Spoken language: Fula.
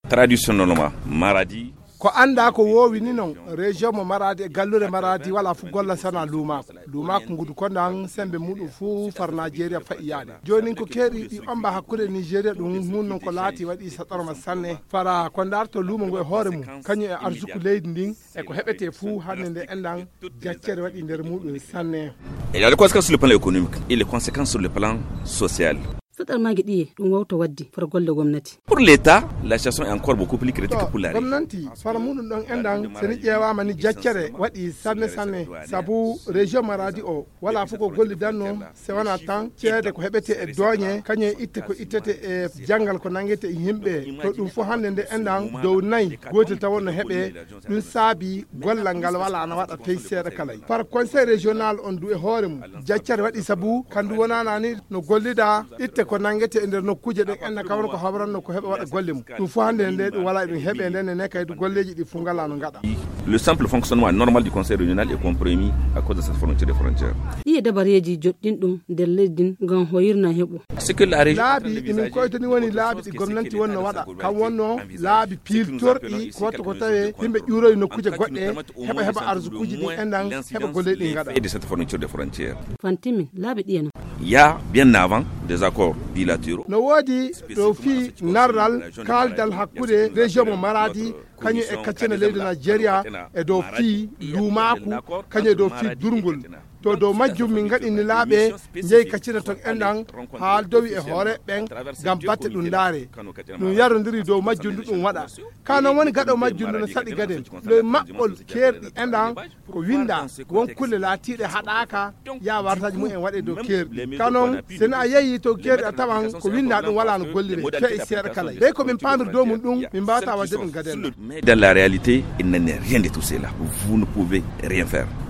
traditionnellement Maradi ko anda ko wowi ni non région mo Maradi gallure Maradi wala fu golla sana luma ngudu ko nan sembe mudu fu far Nigeria fa iyade joni ko keri di amba hakkude Nigeria dum mun non ko laati wadi satarma sanne fara ko darto luma ngo hoore mum kanyu e arzuku leydi ndin e ko hebete fu hande endan jaccere wadi nder mudu sanne. Il y a des conséquences sur le plan économique et les conséquences sur le plan social. Pour l'État, la situation est encore beaucoup plus critique pour la région. Sabu région Maradi o wala fuko golli danno se wana tan ceede ko hebete e doñe kanye itte ko ittete e jangal ko nangete e himbe to dum fu hande nde endan dow nay gotel tawon no hebe dum saabi gollal ngal wala na wada tay seeda kala par conseil régional on du e hoore mum jaccere wadi sabu kandu wonana ni no gollida itte ko nangete e nder nokkuje de enna kawro ko habranno ko hebe wada golle mum dum fu hande nde dum wala dum hebe nde ne kay du golleji di fu ngala no ngada. Le simple fonctionnement normal du conseil régional est compromis à cause de cette fermeture des frontières. C'est que la région laabi ko toni woni laabi di gomnanti wonno wada kam wonno laabi piltordi ko to ko tawe himbe juuroy nokkuje godde heba arzukuji di endan heba golle di ngada. Et de cette fermeture des frontières. Fantimi laabi di en. Il y a bien avant des accords bilatéraux. No wodi do fi naral kaldal hakkude région mo Maradi kanyu e kaccene leydi Nigeria e do fi lumaku kanyu do fi durngol to do majjum min ngadi ni laabe jeey kaccina to endan haal dowi e hoore ben gam batte dum daare dum yarondiri do majjum dum wada kano woni gado majjum no sadi gaden le mabbol kerdi endan ko winda won kulle laatiide hadaka ya wartaji mu en wade do kerdi kano sen a yeyi to kerdi a tawan ko winda dum wala no gollire fe seeda kala be ko min pandu do mun dum min bata wadde dum gaden. Mais dans la réalité il n'est rien de tout cela, vous ne pouvez rien faire.